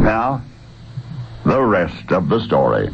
Now, the rest of the story.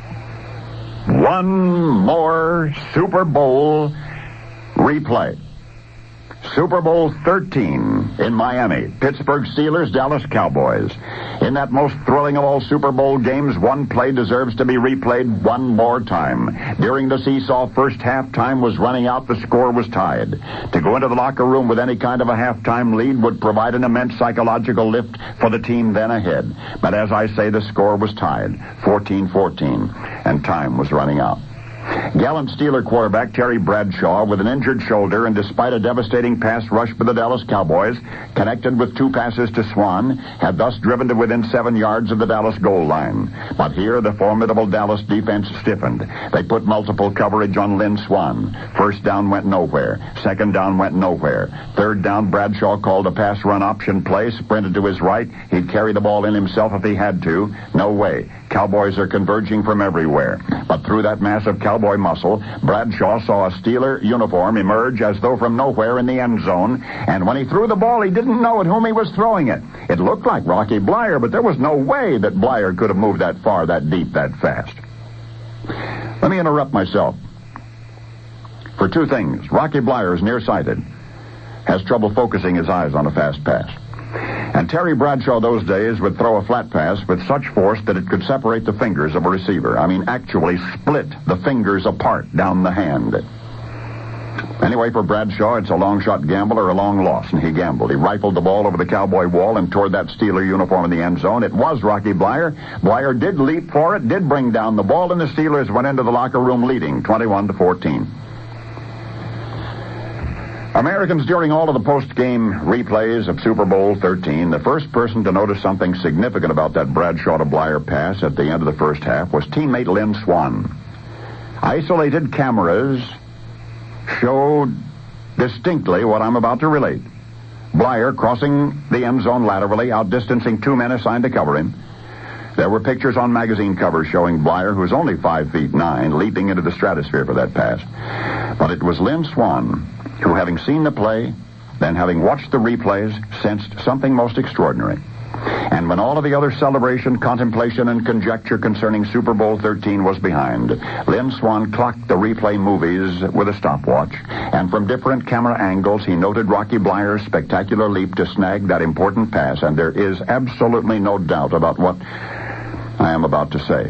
One more Super Bowl replay. Super Bowl 13 in Miami. Pittsburgh Steelers, Dallas Cowboys. In that most thrilling of all Super Bowl games, one play deserves to be replayed one more time. During the seesaw, first halftime was running out. The score was tied. To go into the locker room with any kind of a halftime lead would provide an immense psychological lift for the team then ahead. But as I say, the score was tied, 14-14, and time was running out. Gallant Steeler quarterback Terry Bradshaw, with an injured shoulder and despite a devastating pass rush by the Dallas Cowboys, connected with 2 passes to Swan, had thus driven to within 7 yards of the Dallas goal line. But here the formidable Dallas defense stiffened. They put multiple coverage on Lynn Swan. First down went nowhere. Second down went nowhere. Third down, Bradshaw called a pass run option play, sprinted to his right. He'd carry the ball in himself if he had to. No way. Cowboys are converging from everywhere. But through that mass of Cowboy muscle, Bradshaw saw a Steeler uniform emerge as though from nowhere in the end zone, and when he threw the ball, he didn't know at whom he was throwing it. It looked like Rocky Bleier, but there was no way that Bleier could have moved that far, that deep, that fast. Let me interrupt myself. For 2 things. Rocky Bleier is nearsighted, has trouble focusing his eyes on a fast pass. And Terry Bradshaw those days would throw a flat pass with such force that it could separate the fingers of a receiver. I mean, actually split the fingers apart down the hand. Anyway, for Bradshaw, it's a long shot gamble or a long loss, and he gambled. He rifled the ball over the Cowboy wall and toward that Steeler uniform in the end zone. It was Rocky Bleier. Bleier did leap for it, did bring down the ball, and the Steelers went into the locker room leading 21-14. Americans, during all of the post-game replays of Super Bowl 13, the first person to notice something significant about that Bradshaw to Bleier pass at the end of the first half was teammate Lynn Swan. Isolated cameras showed distinctly what I'm about to relate. Bleier crossing the end zone laterally, outdistancing 2 men assigned to cover him. There were pictures on magazine covers showing Bleier, who's only 5'9", leaping into the stratosphere for that pass. But it was Lynn Swan who, having seen the play, then having watched the replays, sensed something most extraordinary. And when all of the other celebration, contemplation, and conjecture concerning Super Bowl 13 was behind, Lynn Swan clocked the replay movies with a stopwatch, and from different camera angles he noted Rocky Bleier's spectacular leap to snag that important pass, and there is absolutely no doubt about what I am about to say.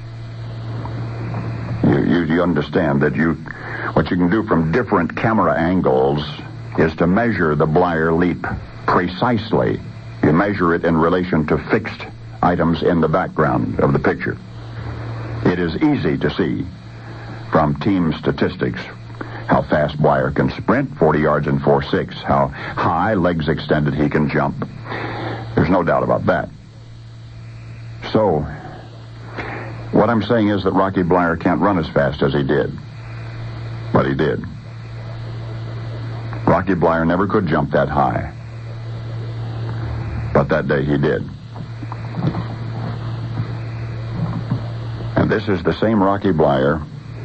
You understand that what you can do from different camera angles is to measure the Bleier leap precisely. You measure it in relation to fixed items in the background of the picture. It is easy to see from team statistics how fast Bleier can sprint, 40 yards in 4.6, how high, legs extended, he can jump. There's no doubt about that. So, what I'm saying is that Rocky Bleier can't run as fast as he did. But he did. Rocky Bleier never could jump that high. But that day he did. And this is the same Rocky Bleier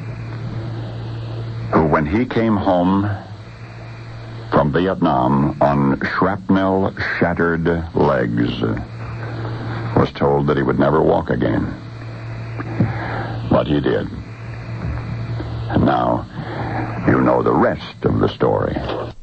who, when he came home from Vietnam on shrapnel-shattered legs, was told that he would never walk again. But he did. And now, you know the rest of the story.